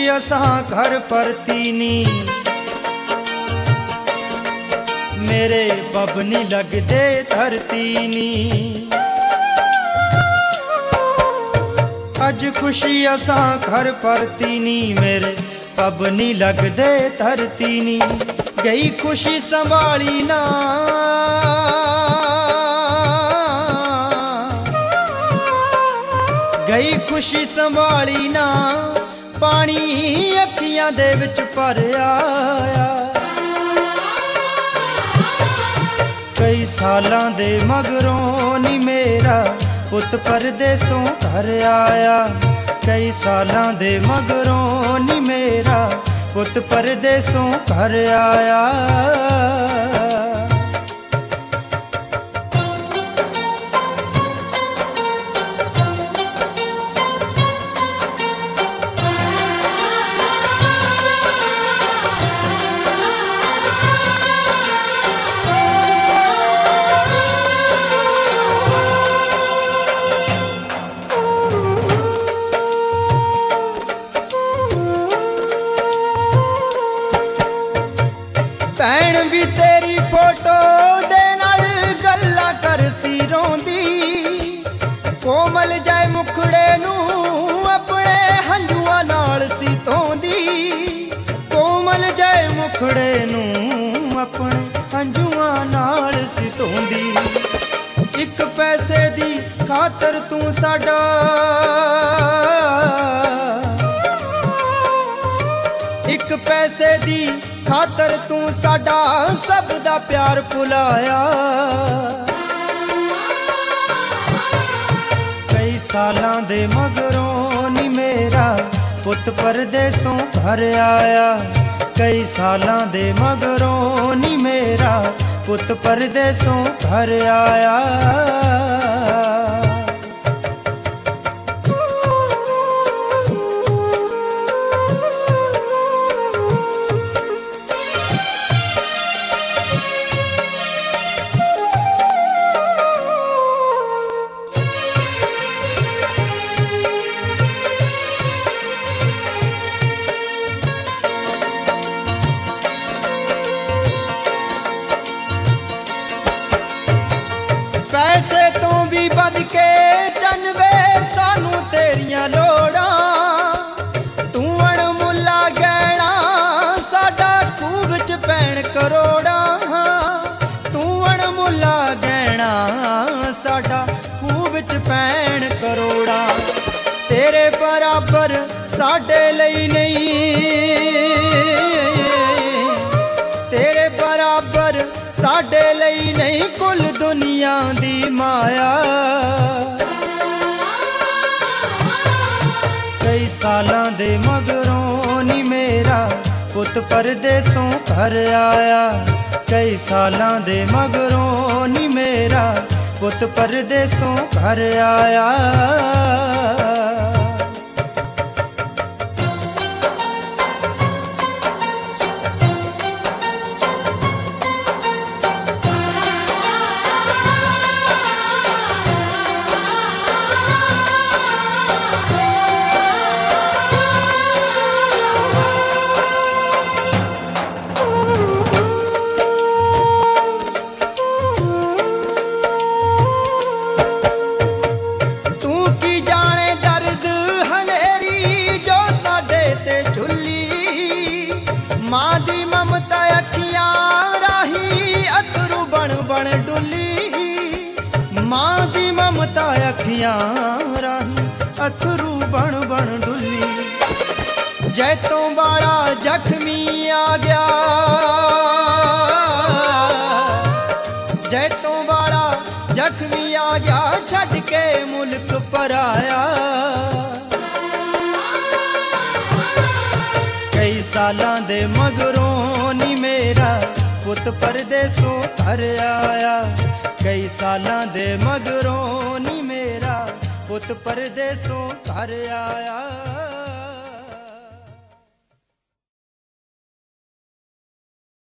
खुशी असां घर परती नी, मेरे बबनी लगदे धरती नी। अज खुशी असां घर परती नी, मेरे बबनी लगदे धरती नी। गई खुशी संभाली ना, गई खुशी संभाली ना, पानी अखियां दे विच भर आया। कई सालां दे मगरों नी मेरा पुत परदेसों घर आया। कई सालां दे मगरों नी मेरा पुत परदेसों घर आया। भैन भी तेरी फोटो दे नाल गल्ला करसी रोंदी, कोमल जाए मुखड़े नू अपने हंजुआ नाल सी धोंदी। कोमल जाए मुखड़े नू अपने हंजुआ नाल सी धोंदी। एक पैसे दी खातर तू साडा, एक पैसे दी खातर तू साडा सब दा प्यार भुलाया। कई सालां दे मगरों नी मेरा पुत परदेसों घर आया। कई सालां दे मगरों नी मेरा पुत परदेसों घर आया। पैसे तो भी बद के चनवे सानू तेरियां लोड़ां। तू अणमुला गहना साडा खूह विच पैण करोड़ा। तू अणमुला गहना साडा खूह विच पैण करोड़ा। तेरे बराबर साडे लई नहीं, तेरे बराबर साडे लई नहीं कुल दुनिया दी माया। कई सालां दे मगरों नी मेरा पुत परदेसों घर आया। कई सालां दे मगरों नी मेरा पुत परदेसों घर आया। मां दी ममता अखियां राही अथरू बन बन डुली। मां दी ममता अखियां राही अथरू बन बन डुली। जैतों बाड़ा जख्मी आ गया, जैतों बाड़ा जख्मी आ गया छड़ के मुल्क पर आया। कई सालां दे मगरों नी मेरा पुत परदेसों घर आया। कई सालां दे मगरों नी मेरा पुत परदेसों घर आया।